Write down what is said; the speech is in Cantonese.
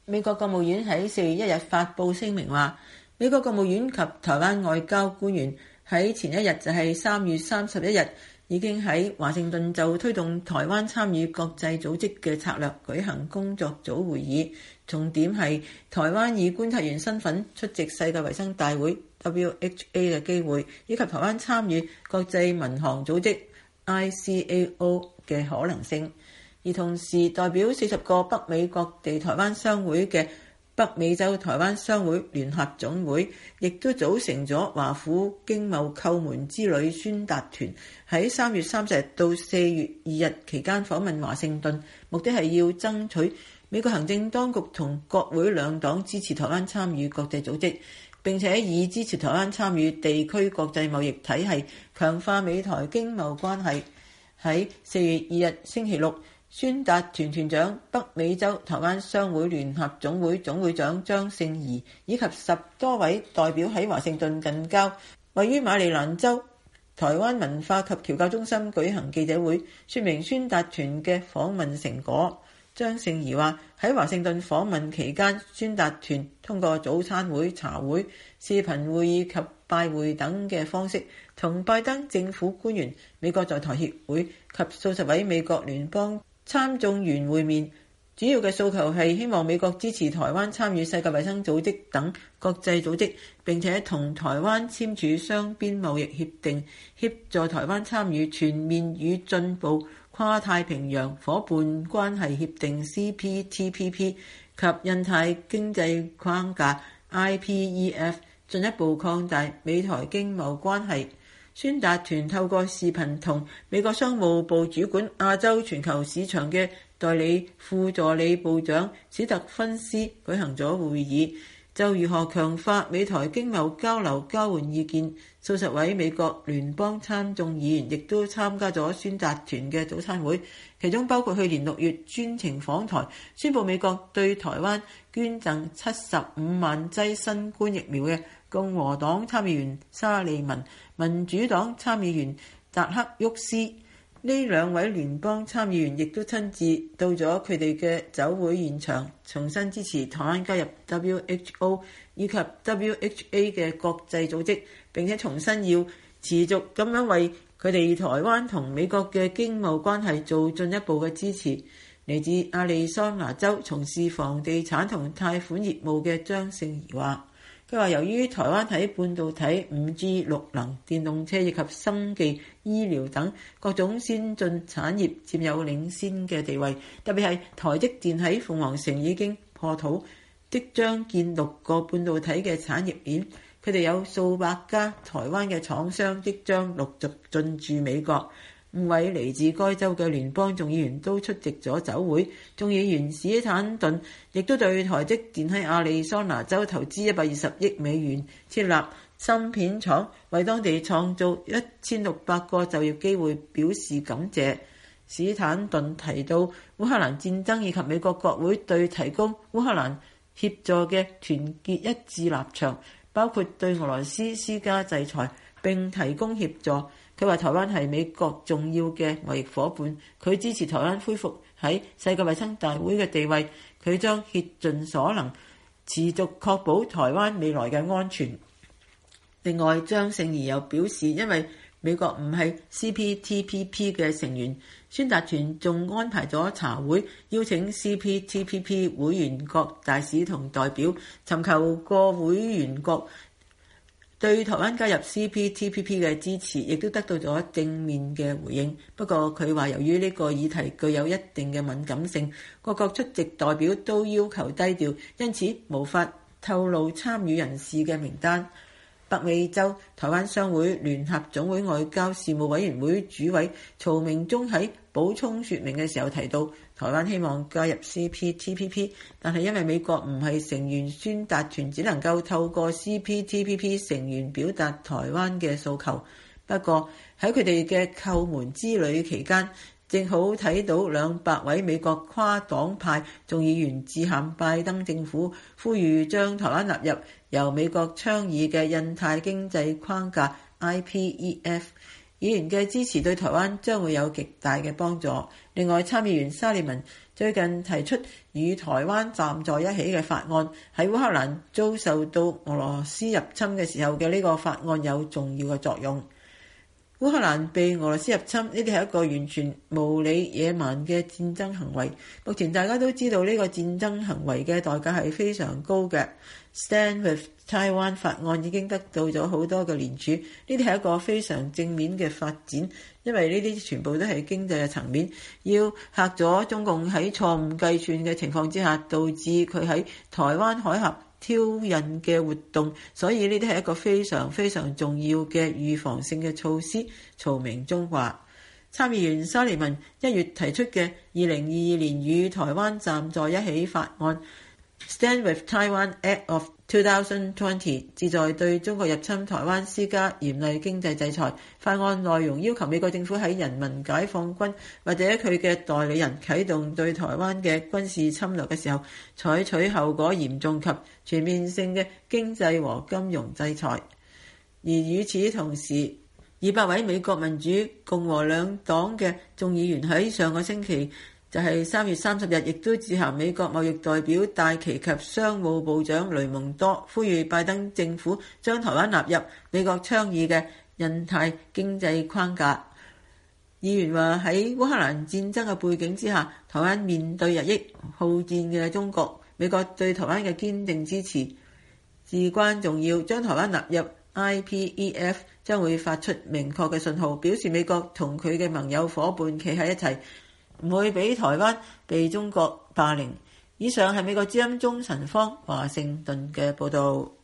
美國國務院喺4月1日發布聲明話，美國國務院及台灣外交官員喺前一日就係3月31日已經喺華盛頓就推動台灣參與國際組織嘅策略舉行工作組會議，重點係台灣以觀察員身份出席世界衛生大會 （WHA） 嘅機會，以及台灣參與國際民航組織 ICAO 嘅可能性。而同時代表40個北美各地台灣商會嘅北美洲台灣商會聯合總會，亦都組成咗華府經貿叩門之旅宣達團，喺3月30日到4月2日期間訪問華盛頓，目的係要爭取美國行政當局同國會兩黨支持台灣參與國際組織，並且以支持台灣參與地區國際貿易體系，強化美台經貿關係。喺4月2日星期六，宣達團團長北美洲台灣商會聯合總會總會長張勝宜以及10多位代表喺華盛頓近郊位於馬里蘭州台灣文化及僑教中心舉行記者會，說明宣達團嘅訪問成果。張勝宜話，喺華盛頓訪問期間，宣達團通過早餐會、茶會、視頻會議及拜會等嘅方式，同拜登政府官員、美國在台協會及數十位美國聯邦參眾員會面，主要嘅訴求係希望美國支持台灣參與世界衛生組織等國際組織，並且同台灣簽署雙邊貿易協定，協助台灣參與全面與進步跨太平洋夥伴關係協定 CPTPP 及印太經濟框架 IPEF， 進一步擴大美台經貿關係。宣達團透過視頻同美國商務部主管亞洲全球市場嘅代理副助理部長史特芬斯舉行咗會議，就如何強化美台經貿交流交換意見。數十位美國聯邦參眾議員亦都參加咗宣達團嘅早餐會，其中包括去年6月專程訪台，宣布美國對台灣捐贈75萬劑新冠疫苗嘅共和黨參議員沙利文、民主黨參議員達克沃斯。呢兩位聯邦參議員亦都親自到咗佢哋嘅酒會現場，重新支持台灣加入 WHO 以及 WHA 嘅國際組織，並且重申要持續咁樣為佢哋台灣同美國嘅經貿關係做進一步嘅支持。嚟自亞利桑那州從事房地產同貸款業務嘅張勝宜話，佢話由於台灣喺半導體、5G、綠能、電動車以及生技、醫療等各種先進產業佔有領先嘅地位，特別係台積電喺鳳凰城已經破土，即將建6個半導體嘅產業鏈，佢哋有數百家台灣嘅廠商即將陸續進駐美國。5位嚟自該州嘅聯邦眾議員都出席咗酒會，眾議員史坦頓亦都對台積電喺亞利桑那州投資120億美元設立芯片廠，為當地創造1600個就業機會表示感謝。史坦頓提到烏克蘭戰爭以及美國國會對提供烏克蘭協助嘅團結一致立場，包括對俄羅斯施加制裁並提供協助。佢話台灣係美國重要嘅貿易夥伴，佢支持台灣恢復喺世界衛生大會嘅地位，佢將竭盡所能持續確保台灣未來嘅安全。另外，張勝宜又表示，因為美國唔係 CPTPP 嘅成員，宣達團仲安排咗茶會，邀請 CPTPP 會員國大使同代表，尋求各會員國對台灣加入 CPTPP 嘅支持，亦都得到咗正面嘅回應。不過佢話，由於呢個議題具有一定嘅敏感性，各國出席代表都要求低調，因此無法透露參與人士嘅名單。北美洲台灣商會聯合總會外交事務委員會主委曹明忠喺補充說明嘅時候提到，台灣希望加入 CPTPP， 但係因為美國唔係成員，宣達團只能夠透過 CPTPP 成員表達台灣嘅訴求。不過喺佢哋嘅叩門之旅期間，正好睇到200位美國跨黨派眾議員致函拜登政府，呼籲將台灣納入由美國倡議嘅印太經濟框架 IPEF， 議員嘅支持對台灣將會有極大嘅幫助。另外，參議員沙利文最近提出與台灣站在一起嘅法案，喺烏克蘭遭受到俄羅斯入侵嘅時候嘅呢個法案有重要嘅作用。烏克蘭被俄羅斯入侵，呢啲係一個完全無理野蠻嘅戰爭行為。目前大家都知道呢個戰爭行為嘅代價係非常高嘅。Stand with Taiwan 法案已經得到咗好多嘅聯署，呢啲係一個非常正面嘅發展，因為呢啲全部都係經濟嘅層面，要嚇咗中共喺錯誤計算嘅情況之下，導致佢喺台灣海峽挑釁嘅活動，所以呢啲係一個非常非常重要嘅預防性嘅措施。曹明忠話，參議員沙利文1月提出嘅2022年與台灣站在一起法案 Stand with Taiwan Act of 2020旨在對中國入侵台灣施加嚴厲經濟制裁。法案內容要求美國政府喺人民解放軍或者佢嘅代理人啟動對台灣嘅軍事侵略嘅時候，採取後果嚴重及全面性嘅經濟和金融制裁。而與此同時，200位美國民主共和兩黨嘅眾議員喺上個星期就係3月30日，亦都致函美國貿易代表戴琪及商務部長雷蒙多，呼籲拜登政府將台灣納入美國倡議嘅印太經濟框架。議員話，喺烏克蘭戰爭嘅背景之下，台灣面對日益好戰嘅中國，美國對台灣嘅堅定支持至關重要。將台灣納入 IPEF 將會發出明確嘅信號，表示美國同佢嘅盟友夥伴企喺一齊，唔會俾台灣被中國霸凌。以上係美國之音鐘晨芳華盛頓嘅報導。